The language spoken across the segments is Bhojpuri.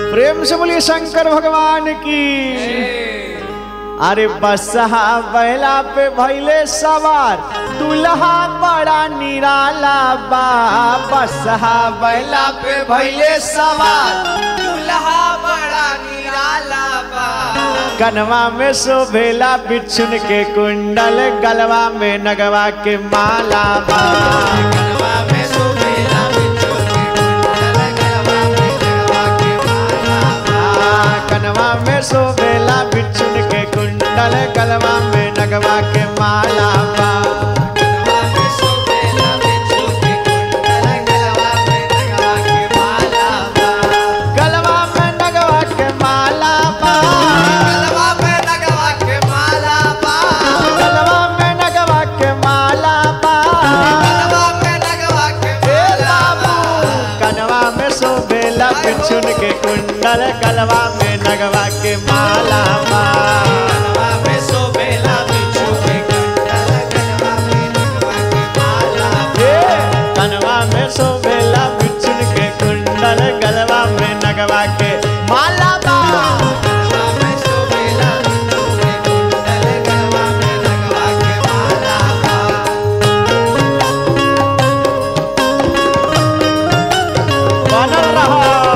प्रेम से बोलिए शंकर भगवान की। अरे बसहा बैला पे भैले सवार दुल्हा बड़ा निराला बा। बसहा बैला पे भैले सवार दुल्हा बड़ा निराला बा। कनवा में शोभेला बिच्छुन के कुंडल, गलवा में नगवा के माला बा। कनवा में शोभेला बिच्छुन के कुंडल, गलवा में नगवा के माला बा। कनवा में शोभेला बिच्छुन के कुंडल, गलवा में नगवा के माला बा। कनवा में शोभेला बिच्छुन के कुंडल, गलवा में नगवा के माला बा। गलवा में नगवा के माला बा। गलवा में नगवा के माला बा। गलवा में नगवा के माला बा। गलवा में नगवा के माला बा। कनवा में शोभेला बिच्छुन के कुंडल, गलवा में नगवा के माला बा। कनवा में शोभेला बिच्छुन के कुंडल, गलवा में नगवा के माला बा। कनवा में शोभेला बिच्छुन के कुंडल, गलवा में नगवा के माला बा। कनवा में शोभेला बिच्छुन के कुंडल, गलवा में नगवा के माला बा। बनल रहो।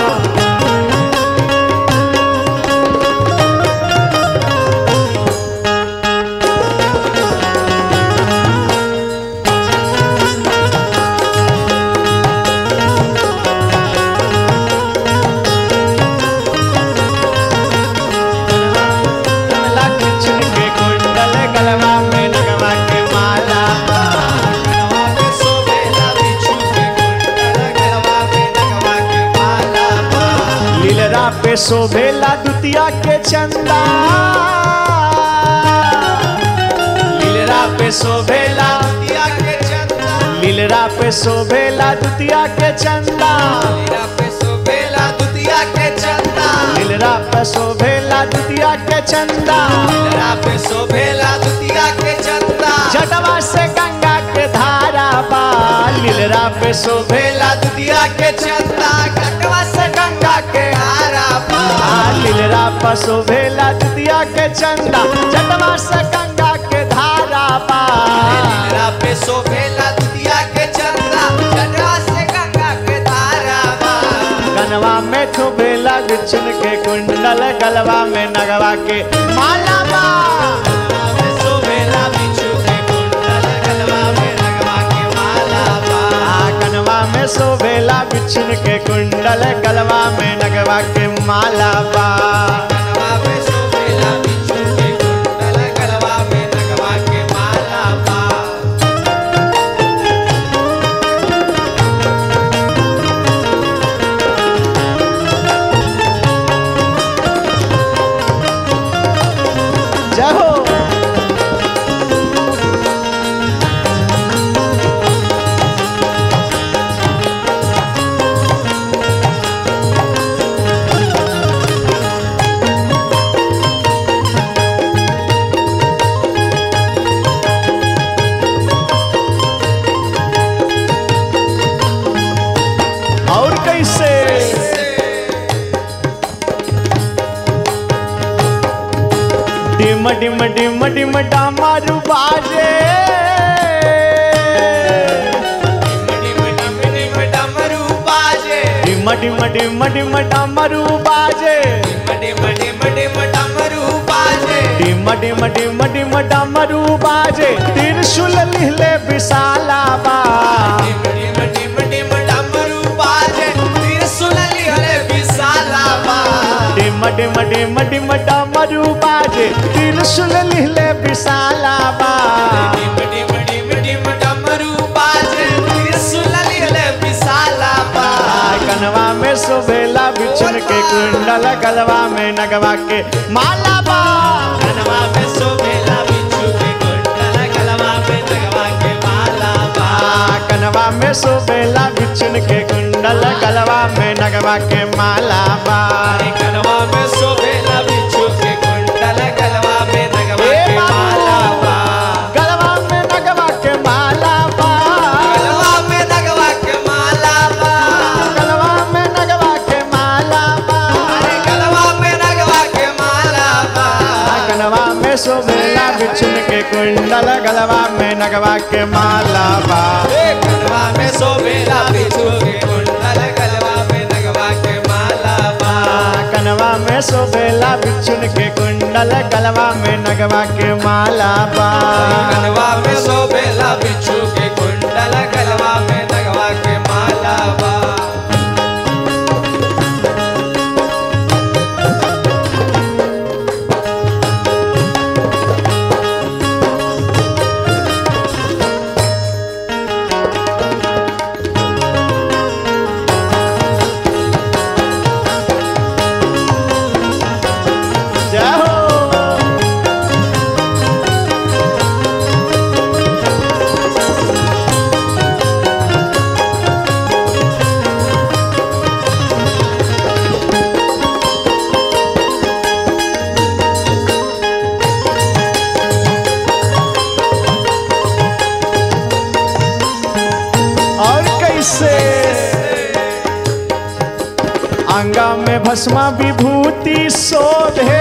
बिच्छुन के कुंडल, गलवा में नगवा के माला बा। कनवा में शोभेला बिच्छुन के कुंडल, गलवा में नगवा के माला बा। लीलरा पे शोभेला दुतिया के चंदा। लीलरा पे शोभेला, दिया के चंदा, लीलरा पे शोभेला दुतिया के चंदा। लीला पे शोभेला दुतिया के चंदा। लीलरा पे शोभेला दुतिया के चंदा। लीला पे शोभेला दुतिया के चंदा। जटवा से गंगा के धारा बा। लीलरा पे शोभेला शोभेला दुतिया के चंदा, कटवा से गंगा के हारा बा। लीलरा पे शोभेला दुतिया के चंदा। जटवा से गंगा के धारा बा। लीला पे शोभेला दुतिया के चंदा, कटवा से गंगा के धारा बा। कनवा में शोभेला बिच्छुन के कुंडल, गलवा में नगवा के माला बा। कनवा में शोभेला बिच्छू के कुंडल, गलवा में नगवा के माला बा। कनवा में शोभेला बिच्छुन के कुंडल, गलवा में नगवा के माला बा। कनवा में शोभेला बिच्छू के कुंडल, गलवा में नगवा के माला बा। जय हो। और कैसे डिम डिम डिम डिम डामारू बाजे। डिम डिम डिम डमरू बाजे। डिम डिम डिम डिम डामारू बाजे। डिम डिम डिम डमरू बाजे। डिम डिम डिम डिम डामरू बाजे। त्रिशूल लिहले विशाला बा। डिम डिम डिम डिम डमरू बाजे। त्रिशूल लिहले विशाला बा। डिम डिम डिम डिम डामरू बाजे। त्रिशूल लिहले विशाला बा। डिम डिम डिम डिम डमरू बाजे। त्रिशूल लिहले विशाला बा। कनवा में शोभेला बिच्छुन के कुंडल, गलवा में नगवा के माला बा। कनवा में शोभेला बिच्छू के कुंडल, गलवा में नगवा के माला बा। कनवा में शोभेला बिच्छुन के कुंडल, गलवा में नगवा के माला बा। कनवा में शोभेला बिच्छू के कुंडल, गलवा में नगवा के माला बा। गलवा में नगवा के माला बा। गलवा में नगवा के माला बा। गलवा में नगवा के माला बा। शोभेला बिछुन के कुंडल गलवा में नगवा के माला बा गलवा में शोभेला बिच्छू के कुंडल गलवा में नगवा के माला बा कनवा में शोभेला बिछुन के कुंडल गलवा में नगवा के माला बा गलवा में शोभेला बिच्छू के कुंडल गलवा में नगवा के माला बा जय हो और कैसे अंगा में भस्मा विभूति शोभे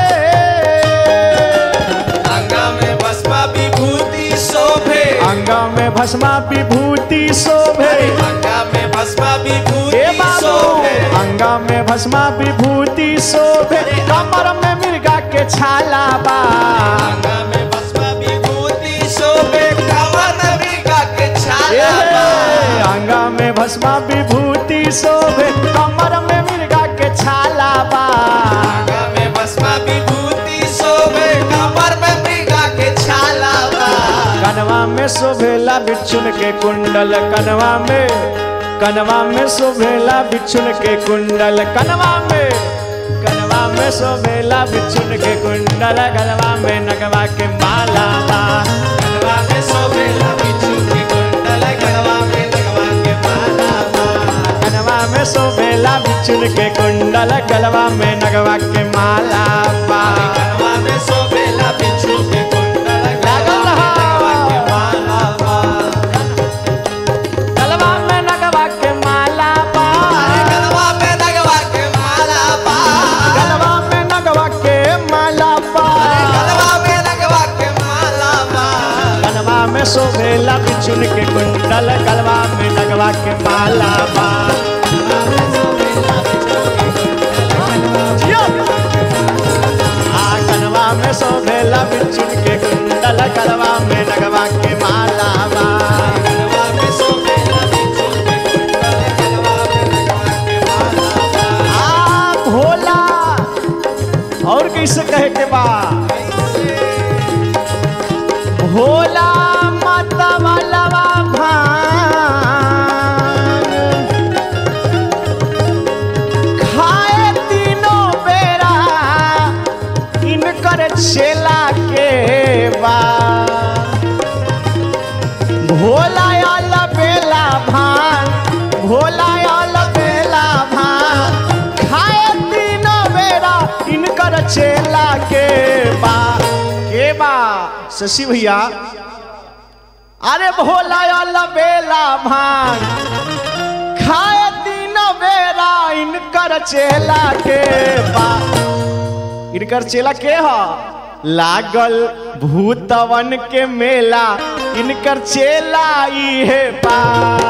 अंगा में भस्मा विभूति शोभे अंगा में भस्मा विभूति शोभे अंगा में भस्मा हे विभूति बाबू शोभे अंगा में भस्मा विभूति शोभे कमर में मिर्गा के छाला बा अंगा में भस्मा विभूति शोभे कवन मृगा के छाला बा अंगा में भस्मा विभूति शोभे कमर में मिर्गा के छाला बा अंगा में भस्मा विभूति शोभे कमर में मृगा के छाला बा कनवा में शोभेला बिच्छुन के कुंडल कनवा में शोभेला बिच्छुन के कुंडल कनवा में शोभेला बिच्छुन के कुंडल गलवा में नगवा के माला बा गलवा में शोभेला बिच्छू के कुंडल गलवा में नगवा के माला बा कनवा में शोभेला बिच्छुन के कुंडल गलवा में नगवा के माला बा गलवा में शोभेला बिच्छू के कुंडल गलवा में नगवा के माला बा गलवा में नगवा के माला बा गलवा में नगवा के माला बा गलवा में नगवा के माला बा गलवा में नगवा के माला बा कनवा में शोभेला बिच्छुन के कुंडल गलवा में नगवा के माला बा कनवा में शोभेला बिच्छुन के कुंडल गलवा में नगवा के माला बा गलवा में शोभेला बिच्छू के कुंडल गलवा में नगवा के माला बा भोला और कैसे कहे के बा भोला माता वाला भान खाए तीनों बेरा इनकर छेला के बा भोला आला बेला भान भोला आला बेला भान खाए तीनों बेरा इनकर छेला के बा शशि भैया अरे भोला आला बेला भान खाए तीनों बेरा इनकर चेला के बा इनकर चेला के ह लागल भूतवन के मेला इनकर चेला इहे बा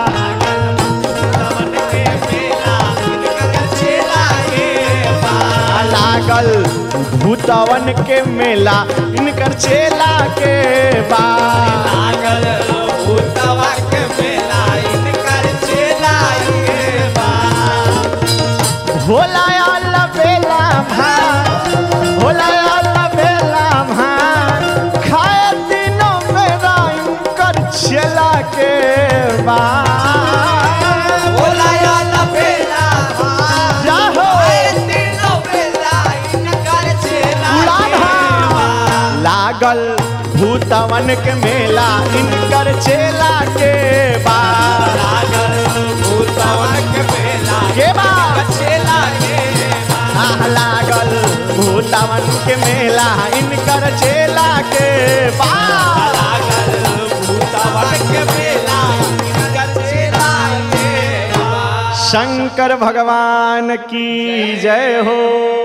भूतवन के मेला इनकर चेला के बा लागल भूतवन के मेला इनकर चेला के बा लागल भूतवा के मेला इनकर चेला के बा भोला आला बेला भान भोला आला बेला भान खाए तीनों मेरा इनकर चेला के बा भोला आला बेला भान जाहो खाए तीनों बेला इनकर चेला उड़ान के हा। बा लागल भूतवन के मेला इनकर चेला के बा लागल भूतवन के मेला के बा इनकर चेला के बा लागल भूतवन के मेला इनकर चेला के बा लागल भूतवन के मेला इनकर चेला के बा शंकर भगवान की जय हो।